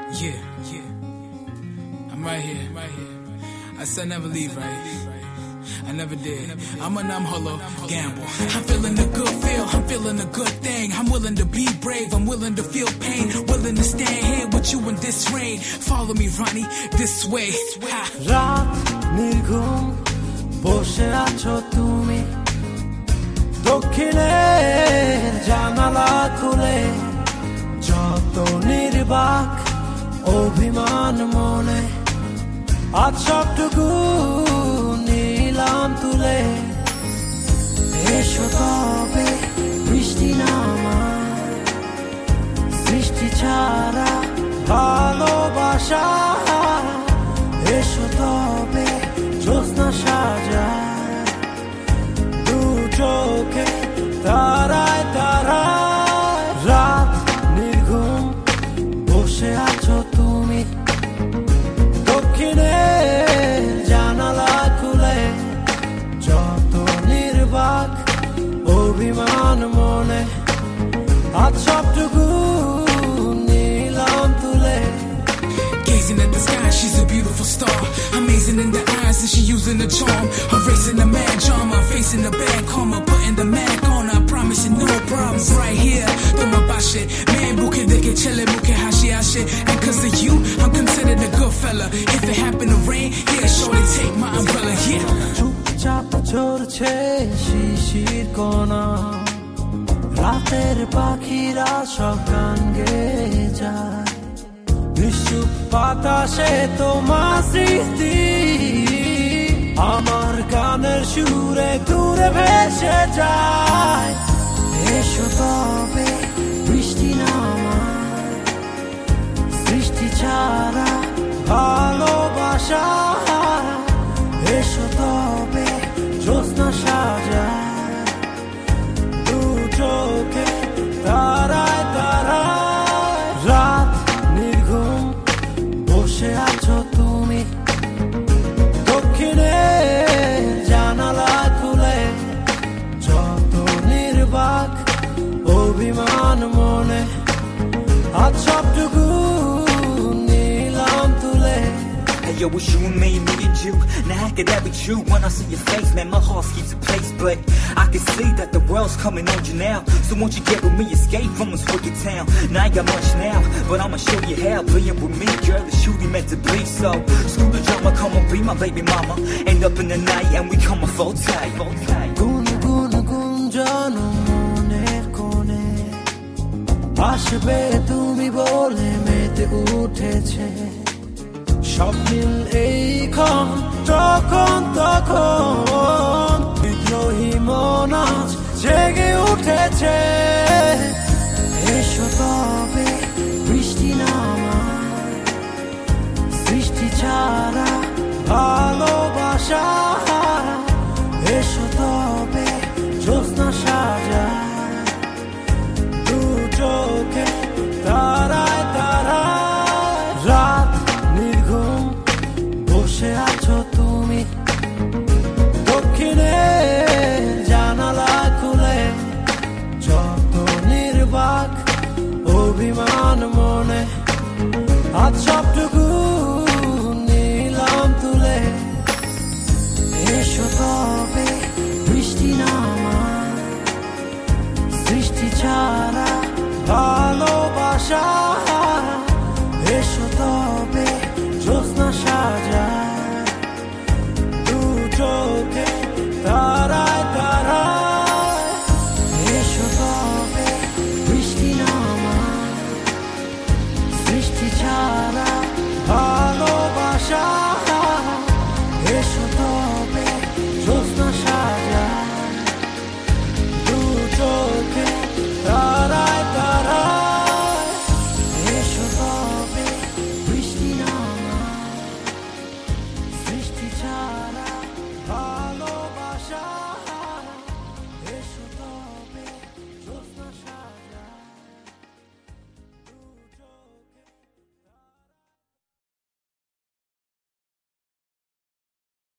Yeah, I'm right here. I said never leave, right? I never did. I'm a numb, hollow gamble. I'm feeling a good feel, I'm feeling a good thing. I'm willing to be brave, I'm willing to feel pain. Willing to stand here with you in this rain. Follow me, Ronnie, this way. রাত নির্ঘুম বসে আছো তুমি দক্ষিণের জানালা খুলে যত নির্বাক অভিমান মনে আজ সবটুকু নিলাম তুলে এসো তবে বৃষ্টি নামায় সৃষ্টি ছাড়া ভালোবাসা এসো তবে জ্যোৎস্না সাজায় দু চোখে তারায় তারায় রাত নির্ঘুম বসে আছো তুমি দক্ষিণের জানালা খুলে যত নির্বাক অভিমান মনে আজ সবটুকু নিলাম তুলে Gazing at the sky, she's a beautiful star. Amazing in the eyes, and she using the charm. Erasing the mad drama, facing the bad karma, putting the mag on. I promise you no problems right here. Don't about shit, man. Buke deke chele, buke hashi hashi. And 'cause of you, I'm considered a good fella. If it happen to rain, yeah, surely take my umbrella. Yeah. চুপচাপ ঝরছে শিশির কণা রাতের পাখিরা সব গান গেয়ে যায় নিশ্চুপ বাতাসে তোমার স্মৃতি আমার গানের সুরে দূরে ভেসে যায় এসো তবে বৃষ্টি নামায় সৃষ্টি ছাড়া ভালোবাসা এসো তবে জ্যোৎস্না সাজায় দু চোখে তারায় তারায় রাত নির্ঘুম বসে আছো তুমি দক্ষিণের জানালা খুলে যত নির্বাক অভিমান মনে আজ সবটুকু নিলাম তুলে Hey yo, it's you and me and you. Now how could that be true when I see your face? Man, my heart skips a place, but I can see that the world's coming on you now. So won't you get with me, escape from this wicked town? Now I ain't got much now, but I'ma show you how. Playing with me, girl, it's truly meant to be. So screw the drama, come on, be my baby mama. End up in the night and we come a full tight. গুন গুন গুঞ্জন মনের কোণে আসবে তুমি বলে মেতে উঠেছে সব মিল এইক্ষণ যখন তখন বিদ্রোহী মন আজ জেগে উঠেছে এসো তবে বৃষ্টি নামায় সৃষ্টি ছাড়া ভালোবাসা এসো তবে জ্যোৎস্না সাজায় দু চোখে তারায় তারায় রাত নির্ঘুম বসে আছো তুমি দক্ষিণের জানালা খুলে যত নির্বাক অভিমান মনে আজ সব